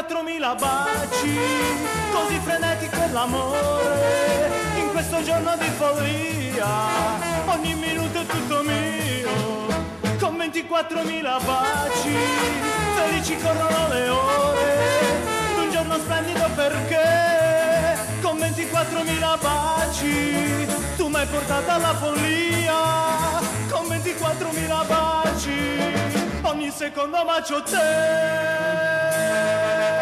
24.000 baci, così frenetico è l'amore, in questo giorno di follia, ogni minuto è tutto mio, con 24.000 baci, felici corrono le ore, d'un giorno splendido perché, con 24.000 baci, tu m'hai portata alla follia, con 24.000 baci, ogni secondo bacio te.